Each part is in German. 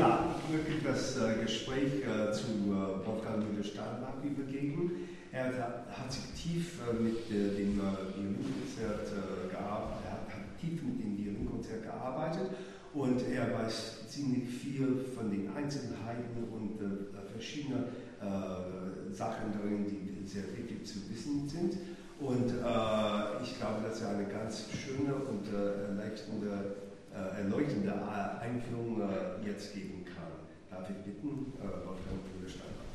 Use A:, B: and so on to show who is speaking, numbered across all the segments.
A: Ja, ich möchte das Gespräch zu Wolfgang Müller-Stahlbach übergeben. Er hat sich tief mit dem Violinkonzert gearbeitet, er hat tief mit dem Violinkonzert gearbeitet und er weiß ziemlich viel von den Einzelheiten und verschiedene Sachen drin, die sehr wichtig zu wissen sind. Und ich glaube, dass er eine ganz schöne und erleuchtende Einführung jetzt geben kann. Darf ich bitten, Wolfgang Müller-Stahlbach.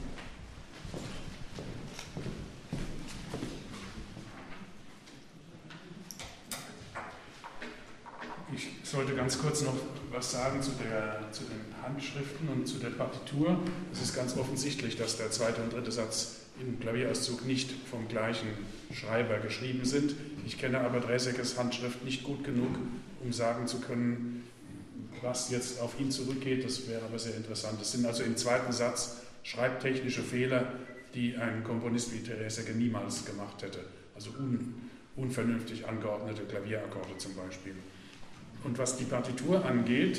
B: Ich sollte ganz kurz noch was sagen zu den Handschriften und zu der Partitur. Es ist ganz offensichtlich, dass der zweite und dritte Satz im Klavierauszug nicht vom gleichen Schreiber geschrieben sind. Ich kenne aber Draesekes Handschrift nicht gut genug, um sagen zu können, was jetzt auf ihn zurückgeht. Das wäre aber sehr interessant. Es sind also im zweiten Satz schreibtechnische Fehler, die ein Komponist wie Draeseke niemals gemacht hätte. Also unvernünftig angeordnete Klavierakkorde zum Beispiel. Und was die Partitur angeht,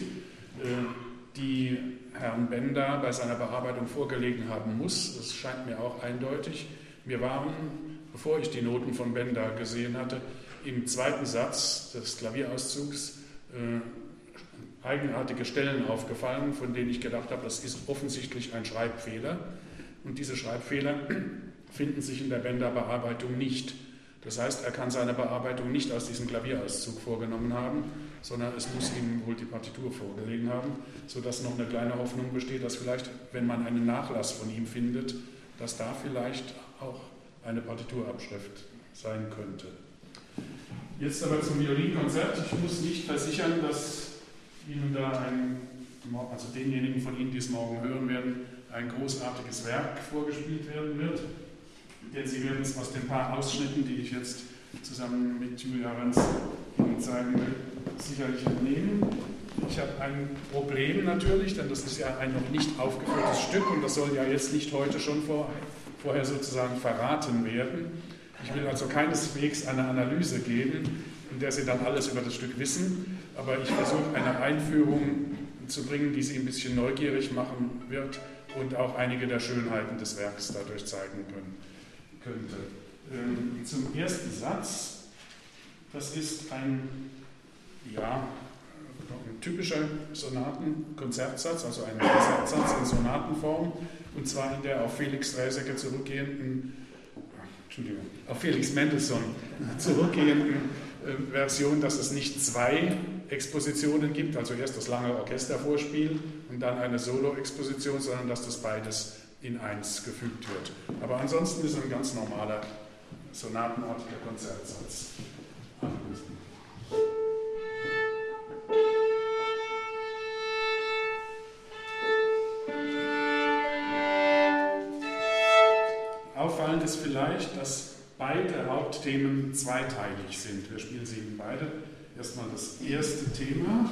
B: die Herrn Benda bei seiner Bearbeitung vorgelegen haben muss, das scheint mir auch eindeutig. Mir waren, bevor ich die Noten von Benda gesehen hatte, im zweiten Satz des Klavierauszugs eigenartige Stellen aufgefallen, von denen ich gedacht habe, das ist offensichtlich ein Schreibfehler. Und diese Schreibfehler finden sich in der Benda-Bearbeitung nicht. Das heißt, er kann seine Bearbeitung nicht aus diesem Klavierauszug vorgenommen haben, sondern es muss ihm wohl die Partitur vorgelegen haben, sodass noch eine kleine Hoffnung besteht, dass vielleicht, wenn man einen Nachlass von ihm findet, dass da vielleicht auch eine Partiturabschrift sein könnte. Jetzt aber zum Violinkonzert. Ich muss nicht versichern, dass Ihnen da also denjenigen von Ihnen, die es morgen hören werden, ein großartiges Werk vorgespielt werden wird. Denn Sie werden es aus den paar Ausschnitten, die ich jetzt zusammen mit Julia Renz Ihnen zeigen will, sicherlich entnehmen. Ich habe ein Problem natürlich, denn das ist ja ein noch nicht aufgeführtes Stück und das soll ja jetzt nicht heute schon vorher sozusagen verraten werden. Ich will also keineswegs eine Analyse geben, in der Sie dann alles über das Stück wissen, aber ich versuche eine Einführung zu bringen, die Sie ein bisschen neugierig machen wird und auch einige der Schönheiten des Werks dadurch zeigen könnte. Zum ersten Satz, das ist ein typischer Sonatenkonzertsatz, also ein Konzertsatz in Sonatenform, und zwar in der auf Felix Draeseke auf Felix Mendelssohn zurückgehenden Version, dass es nicht zwei Expositionen gibt, also erst das lange Orchestervorspiel und dann eine Solo-Exposition, sondern dass das beides in eins gefügt wird. Aber ansonsten ist es ein ganz normaler sonatenartiger Konzertsatz. Auffallend ist vielleicht, dass beide Hauptthemen zweiteilig sind. Wir spielen sie Ihnen beide. Erstmal das erste Thema.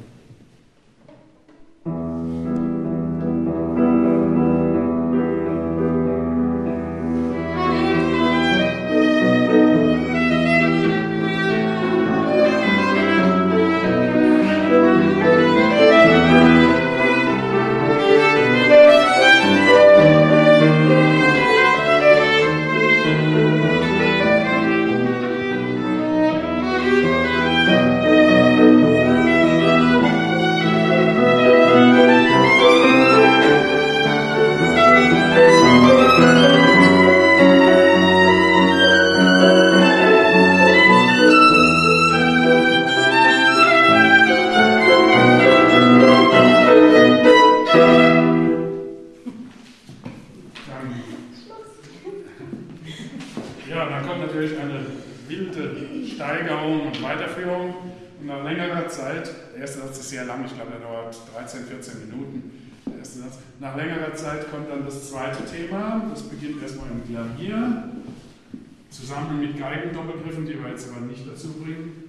B: Nach längerer Zeit kommt dann das zweite Thema. Das beginnt erstmal im Klavier, zusammen mit Geigendoppelgriffen, die wir jetzt aber nicht dazu bringen.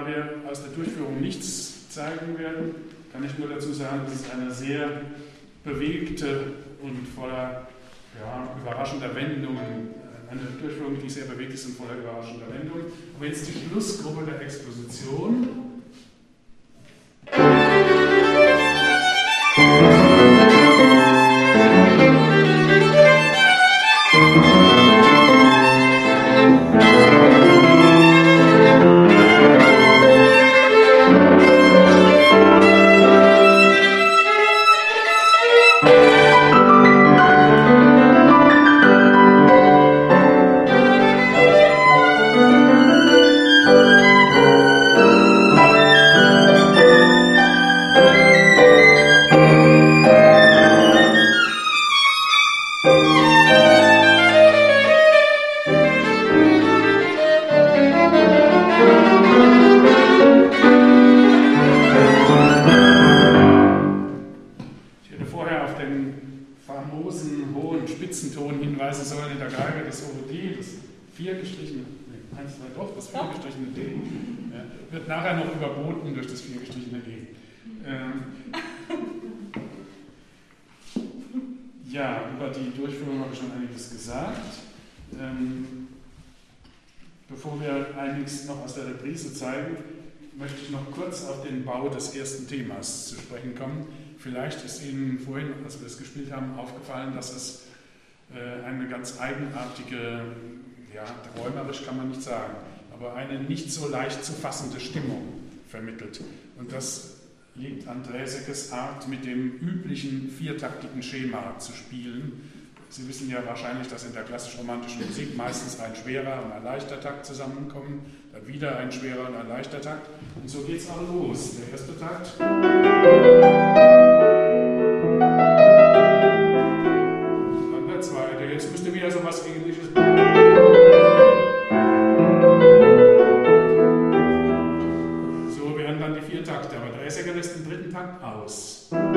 B: da wir aus der Durchführung nichts zeigen werden, kann ich nur dazu sagen, dass es eine sehr bewegte und voller überraschender Wendungen, eine Durchführung, die sehr bewegt ist und voller überraschender Wendungen. Aber jetzt die Schlussgruppe der Exposition. Wird nachher noch überboten durch das viergestrichene D. Ja, über die Durchführung habe ich schon einiges gesagt. Bevor wir einiges noch aus der Reprise zeigen, möchte ich noch kurz auf den Bau des ersten Themas zu sprechen kommen. Vielleicht ist Ihnen vorhin, als wir es gespielt haben, aufgefallen, dass es eine ganz eigenartige, träumerisch kann man nicht sagen, aber eine nicht so leicht zu fassende Stimmung vermittelt. Und das liegt an Draesekes Art, mit dem üblichen viertaktigen Schema zu spielen. Sie wissen ja wahrscheinlich, dass in der klassisch-romantischen Musik meistens ein schwerer und ein leichter Takt zusammenkommen, dann wieder ein schwerer und ein leichter Takt. Und so geht es auch los. Der erste Takt. Dann der zweite. Jetzt müsste wieder so was Ähnliches. Takte, aber Draeseke lässt den dritten Takt aus. Und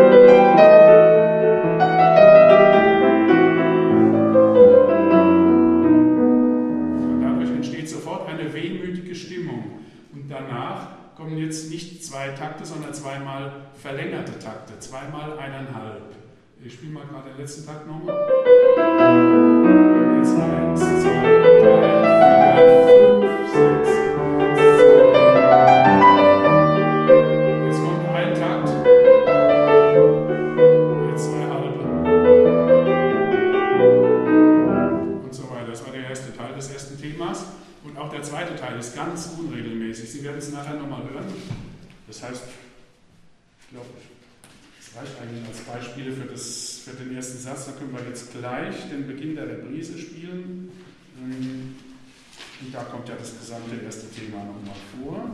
B: dadurch entsteht sofort eine wehmütige Stimmung. Und danach kommen jetzt nicht zwei Takte, sondern zweimal verlängerte Takte, zweimal 1,5. Ich spiele mal gerade den letzten Takt nochmal. Und jetzt 1, 2, 3, 4, 5, 6. Und auch der zweite Teil ist ganz unregelmäßig. Sie werden es nachher nochmal hören. Das heißt, ich glaube, es reicht eigentlich als Beispiele für den ersten Satz. Da können wir jetzt gleich den Beginn der Reprise spielen. Und da kommt ja das gesamte erste Thema nochmal vor.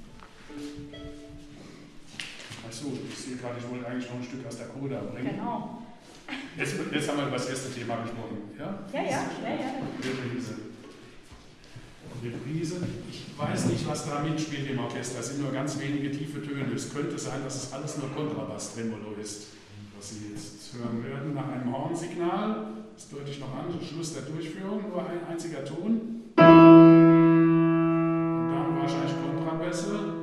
B: Achso, ich sehe gerade, ich wollte eigentlich noch ein Stück aus der Coda bringen.
C: Genau.
B: Jetzt haben wir über das erste Thema gesprochen. Ja?
C: Ja.
B: Reprise. Ich weiß nicht, was da mitspielt im Orchester. Es sind nur ganz wenige tiefe Töne. Es könnte sein, dass es alles nur Kontrabass-Tremolo ist, was Sie jetzt hören werden. Nach einem Hornsignal, das deute ich noch an, Schluss der Durchführung, nur ein einziger Ton. Und dann wahrscheinlich Kontrabässe.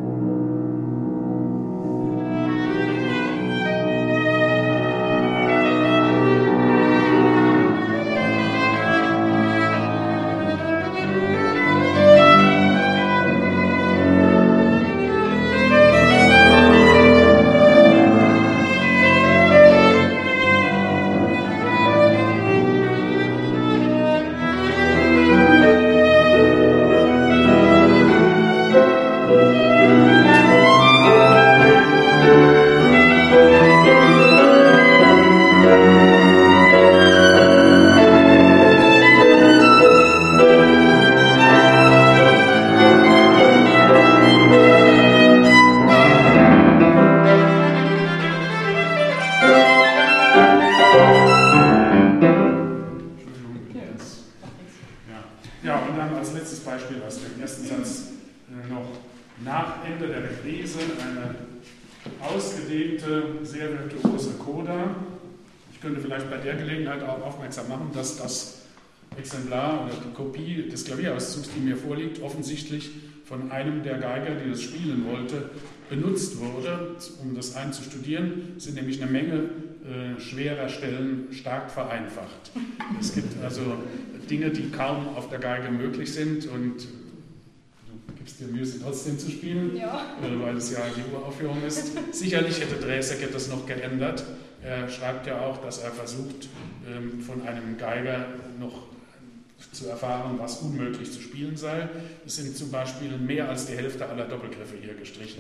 B: Dass das Exemplar oder die Kopie des Klavierauszugs, die mir vorliegt, offensichtlich von einem der Geiger, die das spielen wollte, benutzt wurde, um das einzustudieren, sind nämlich eine Menge schwerer Stellen stark vereinfacht. Es gibt also Dinge, die kaum auf der Geige möglich sind und du gibst dir Mühe, sie trotzdem zu spielen, weil es ja die Uraufführung ist. Sicherlich hätte Draeseke das noch geändert. Er schreibt ja auch, dass er versucht, von einem Geiger noch zu erfahren, was unmöglich zu spielen sei. Es sind zum Beispiel mehr als die Hälfte aller Doppelgriffe hier gestrichen.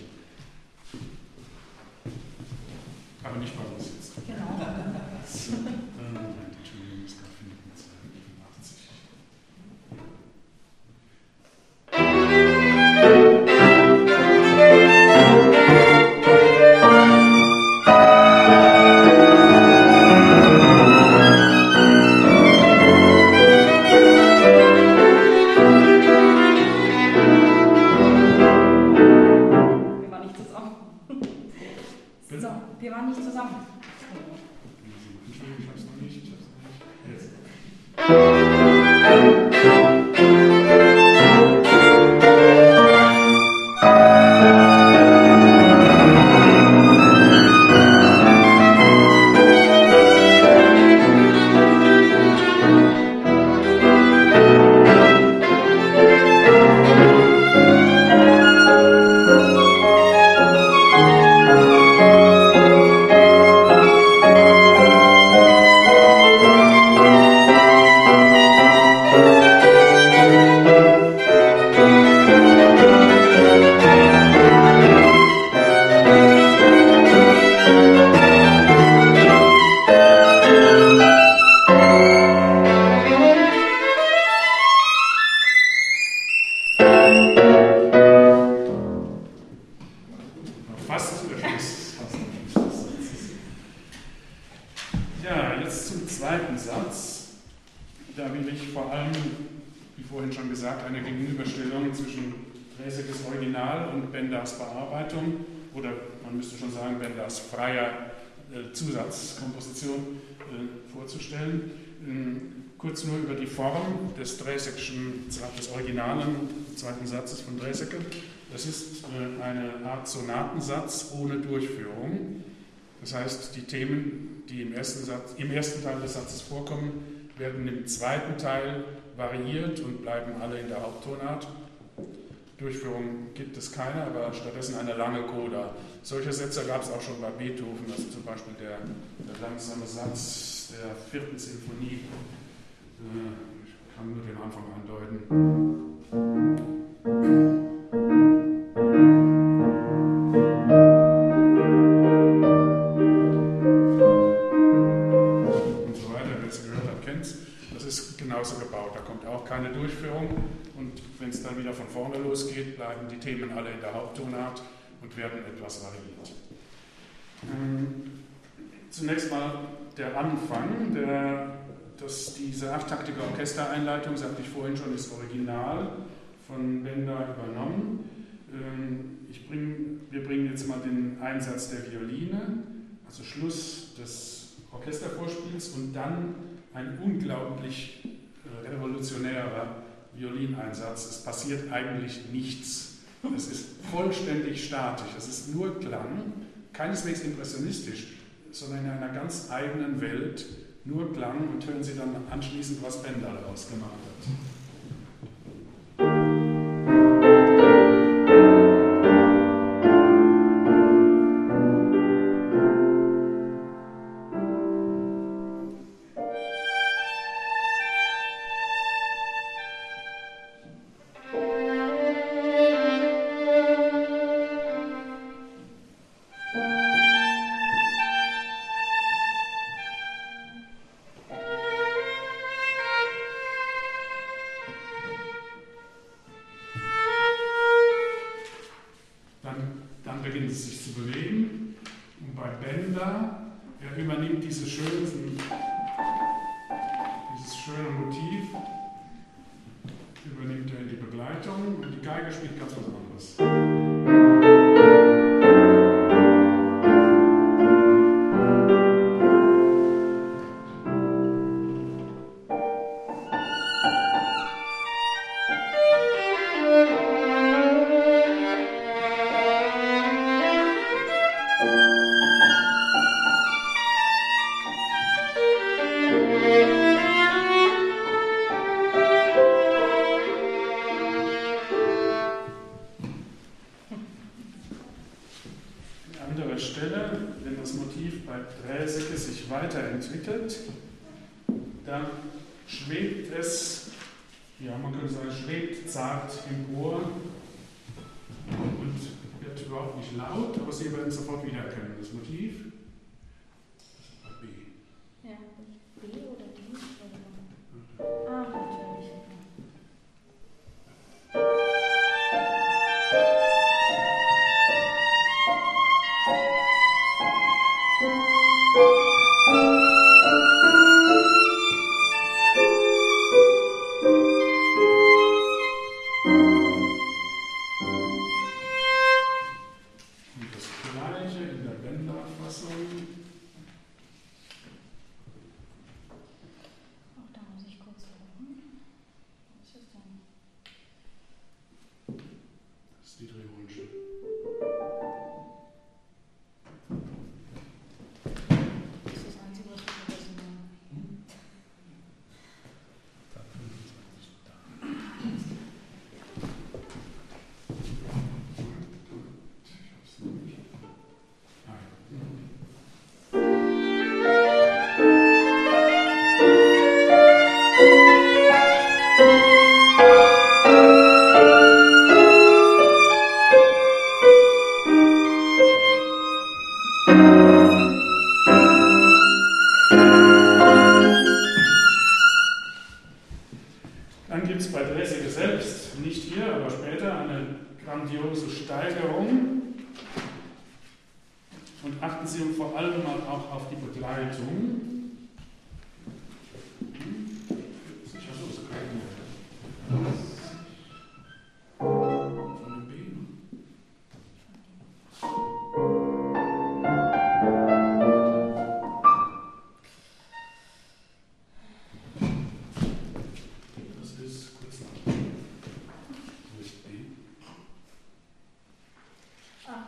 B: Aber nicht bei uns jetzt.
C: Genau.
B: Entschuldigung, es gab 85.
C: Wir waren nicht zusammen.
B: Entschuldigung, ich hab's noch nicht. Jetzt. Ja, jetzt zum zweiten Satz. Da will ich vor allem, wie vorhin schon gesagt, eine Gegenüberstellung zwischen Draesekes Original und Benders Bearbeitung, oder man müsste schon sagen, Benders freier Zusatzkomposition vorzustellen. Kurz nur über die Form des originalen zweiten Satzes von Draeseke. Das ist eine Art Sonatensatz ohne Durchführung. Das heißt, die Themen, die im ersten Teil des Satzes vorkommen, werden im zweiten Teil variiert und bleiben alle in der Haupttonart. Durchführung gibt es keine, aber stattdessen eine lange Coda. Solche Sätze gab es auch schon bei Beethoven, also zum Beispiel der langsame Satz der 4. Sinfonie. Ich kann nur den Anfang andeuten. Genauso gebaut, da kommt auch keine Durchführung und wenn es dann wieder von vorne losgeht, bleiben die Themen alle in der Haupttonart und werden etwas variiert. Zunächst mal der Anfang, diese achttaktige Orchestereinleitung, sagte ich vorhin schon, ist original von Benda übernommen. Wir bringen jetzt mal den Einsatz der Violine, also Schluss des Orchestervorspiels und dann ein unglaublich revolutionärer Violineinsatz. Es passiert eigentlich nichts. Es ist vollständig statisch. Es ist nur Klang, keineswegs impressionistisch, sondern in einer ganz eigenen Welt. Nur Klang und hören Sie dann anschließend, was Benda daraus gemacht hat. Dann beginnt es sich zu bewegen und bei Benda, er übernimmt dieses schöne Motiv, übernimmt er in die Begleitung und die Geige spielt ganz was anderes. anderer Stelle, wenn das Motiv bei Draeseke sich weiterentwickelt, dann schwebt es, ja, man könnte sagen, schwebt zart empor und wird überhaupt nicht laut, aber Sie werden sofort wiedererkennen, das Motiv. Das ist bei B.
C: Ja, B oder D? Ah, natürlich.
B: Dann gibt es bei Draeseke selbst, nicht hier, aber später, eine grandiose Steigerung. Und achten Sie vor allem mal auch auf die Begleitung. Sicher so, ist kein von dem B. Das ist kurz nach. Nicht B.
C: Ah,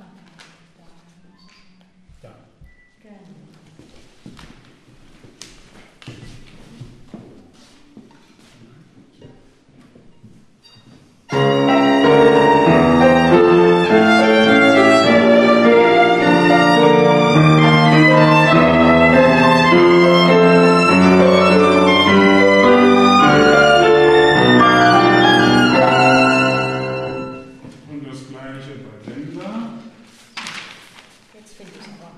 B: Da.
C: genau.
B: Und das gleiche bei Wendler.
C: Jetzt finde ich es aber.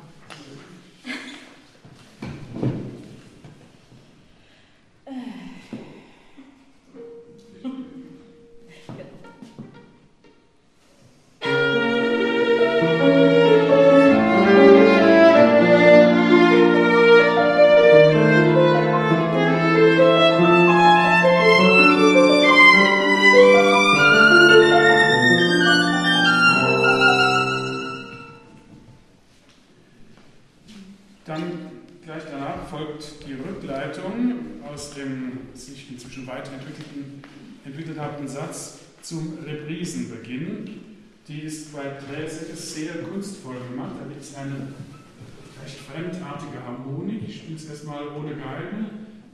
B: Dann gleich danach folgt die Rückleitung aus dem sich inzwischen weiterentwickelt habenden Satz zum Reprisenbeginn. Die ist bei Draeseke sehr kunstvoll gemacht. Da gibt es eine recht fremdartige Harmonik. Ich spiele es erstmal ohne Geige.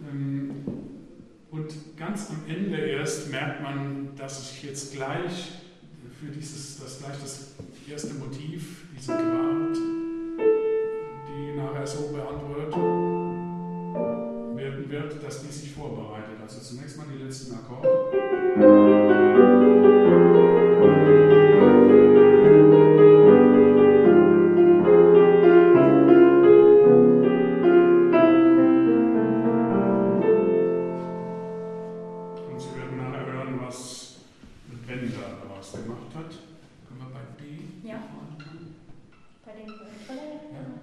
B: Und ganz am Ende erst merkt man, dass ich jetzt gleich für das erste Motiv, diese Quart, die nachher so beantwortet werden wird, dass die sich vorbereitet. Also zunächst mal die letzten Akkorde. Und Sie werden nachher hören, was Wendler daraus gemacht hat. Können wir bei B
C: Ja.
B: anfangen?
C: Bei den Grundquellen?
B: Ja.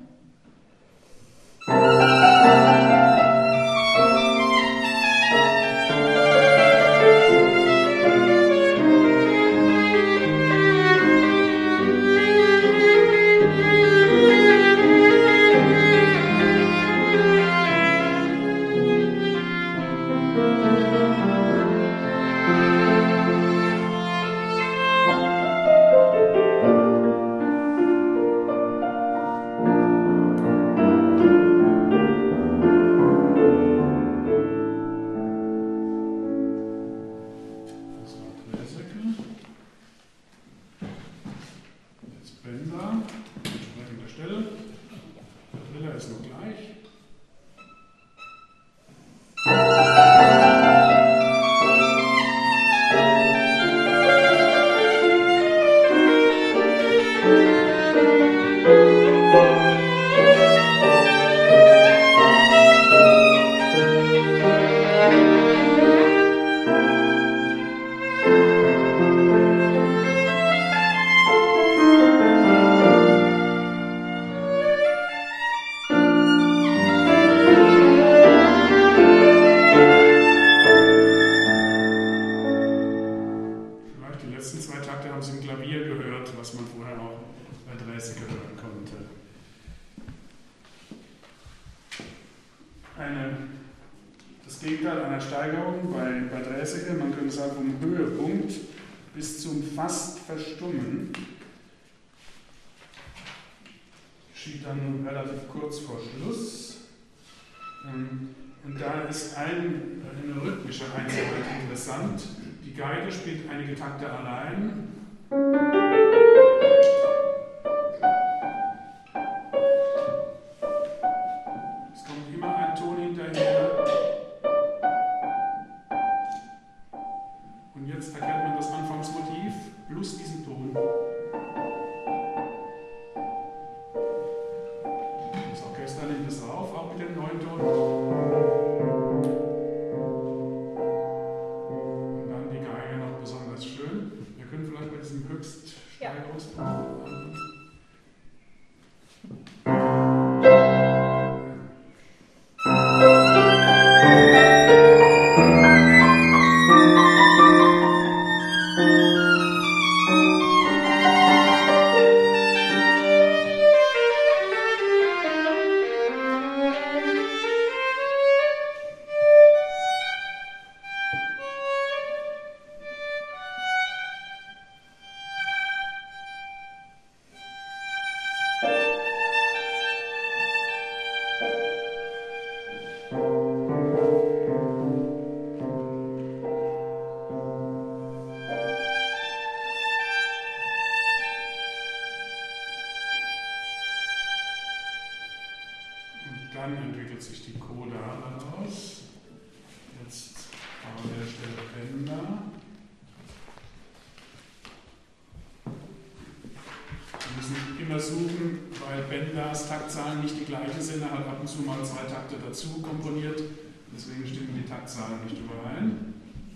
B: Das war Draeseke. Jetzt Bender, entsprechende vorstellen. Der Driller ist noch gleich. Das Gegenteil einer Steigerung bei Draeseke, man könnte sagen vom Höhepunkt bis zum fast Verstummen, geschieht dann relativ kurz vor Schluss. Und da ist eine rhythmische Einzelheit interessant. Die Geige spielt einige Takte allein. Es kommt immer ein Ton hinterher. Und jetzt erkennt man das Anfangsmotiv plus diesen Ton. Das Orchester nimmt es auf, auch mit dem neuen Ton. Und dann die Geige noch besonders schön. Wir können vielleicht bei diesem Höchststeigerungspunkt anfangen. Dann entwickelt sich die Coda daraus. Jetzt an der Stelle Bender. Wir müssen immer suchen, weil Benders Taktzahlen nicht die gleiche sind. Er hat ab und zu mal 2 Takte dazu komponiert. Deswegen stimmen die Taktzahlen nicht überein.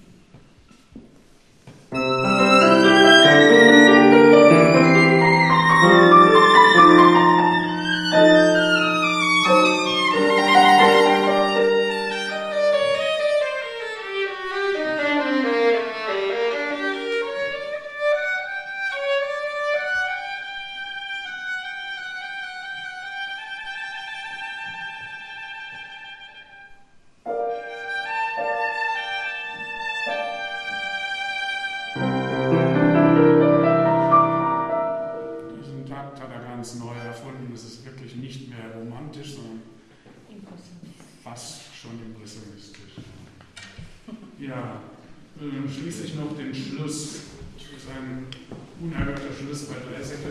B: Neu erfunden. Es ist wirklich nicht mehr romantisch, sondern fast schon impressionistisch. Ja, schließlich noch den Schluss. Das ist ein unerhörter Schluss bei Draeseke.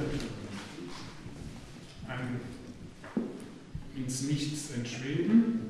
B: Ein ins Nichts entschweben.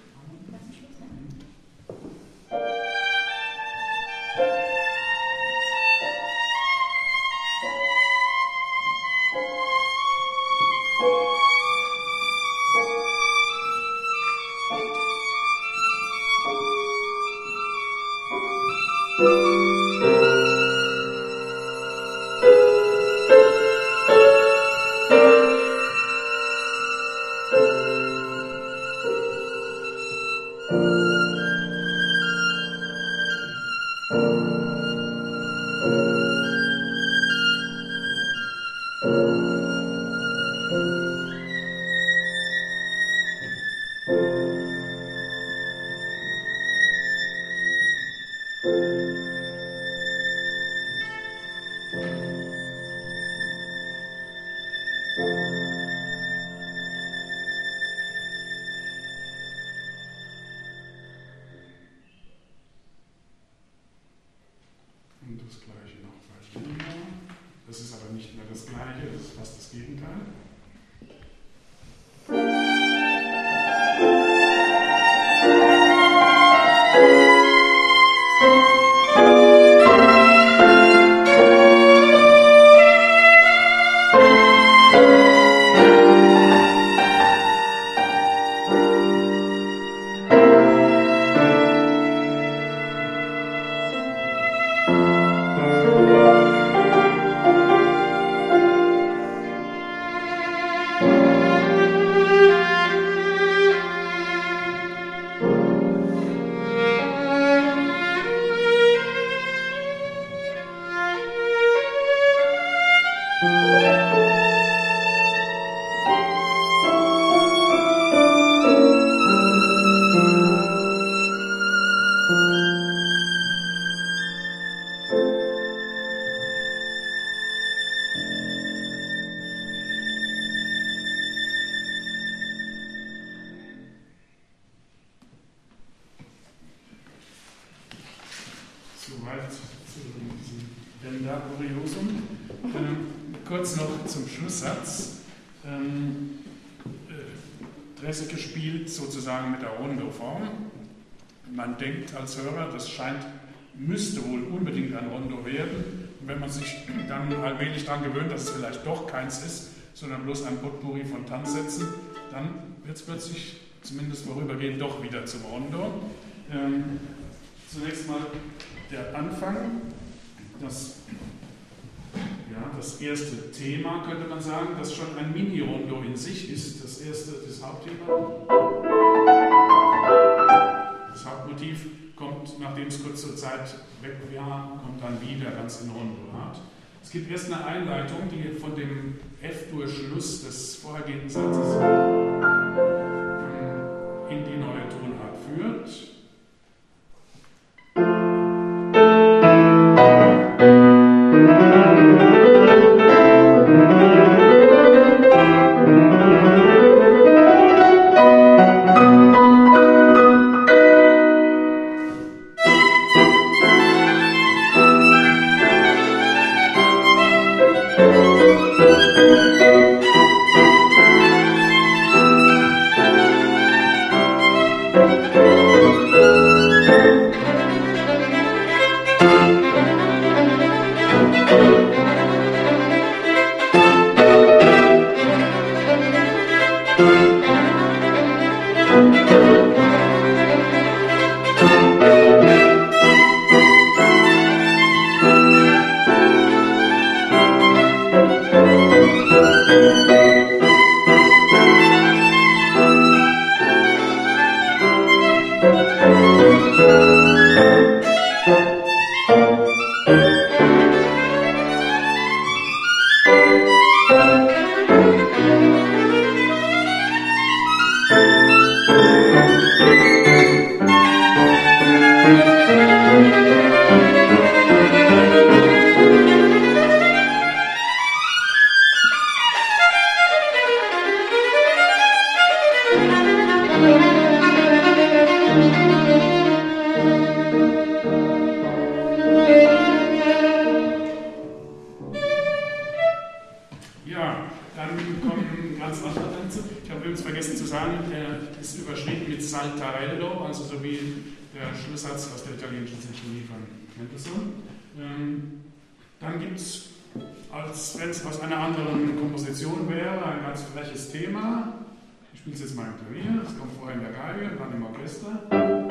B: Und das gleiche noch bei Bender. Das ist aber nicht mehr das gleiche, das ist fast das Gegenteil. Ja, Kuriosum. Kurz noch zum Schlusssatz. Draeseke spielt sozusagen mit der Rondo-Form. Man denkt als Hörer, das müsste wohl unbedingt ein Rondo werden. Und wenn man sich dann allmählich daran gewöhnt, dass es vielleicht doch keins ist, sondern bloß ein Potpourri von Tanzsätzen, dann wird es plötzlich, zumindest vorübergehend, doch wieder zum Rondo. Zunächst mal der Anfang, das erste Thema, könnte man sagen, das schon ein Mini-Rondo in sich ist. Das Hauptthema. Das Hauptmotiv kommt, nachdem es kurz zur Zeit weg war, kommt dann wieder ganz in Rondo-Art. Es gibt erst eine Einleitung, die von dem F-Durchschluss des vorhergehenden Satzes in die neue Tonart führt. Dann gibt es, als wenn es aus einer anderen Komposition wäre, ein ganz freches Thema. Ich spiele es jetzt mal im Klavier, das kommt vorher in der Geige, dann im Orchester.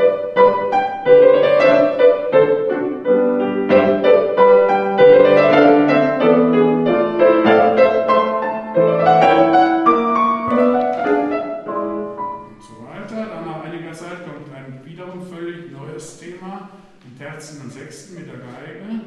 B: Und so weiter. Dann nach einiger Zeit kommt ein wiederum völlig neues Thema, in Terzen und Sechsten mit der Geige.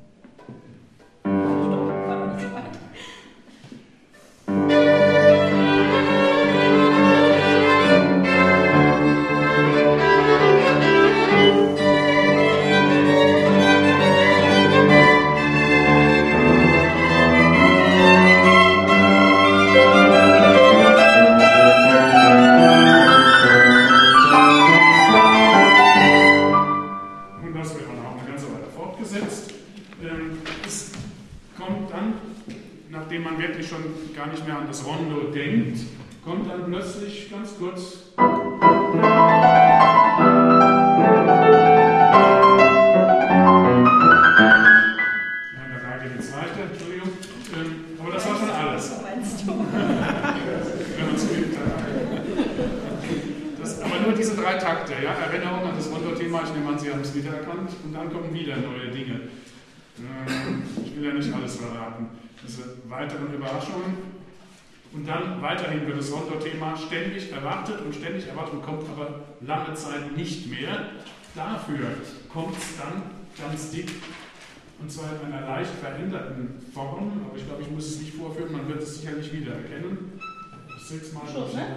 B: Weiterhin wird das Rondo-Thema ständig erwartet und kommt aber lange Zeit nicht mehr. Dafür kommt es dann ganz dick, und zwar in einer leicht veränderten Form, aber ich glaube, ich muss es nicht vorführen, man wird es sicherlich wiedererkennen. Ich sehe es mal.
C: Schon, ne?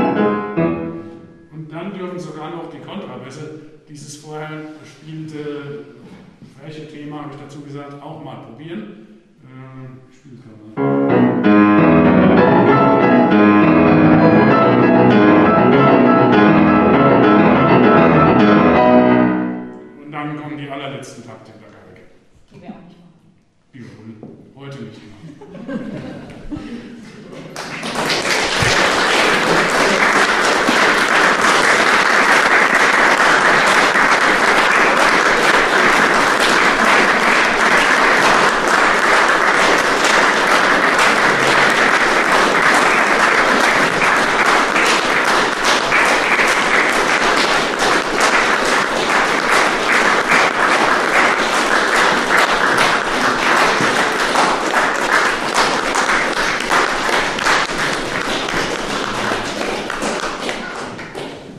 B: Und dann dürfen sogar noch die Kontrabässe dieses vorher gespielte probieren. Ich spiele es gerade mal. Und dann kommen die allerletzten Takte in der Geige.
C: Die wir auch nicht machen.
B: Wiederholen. Heute nicht mehr.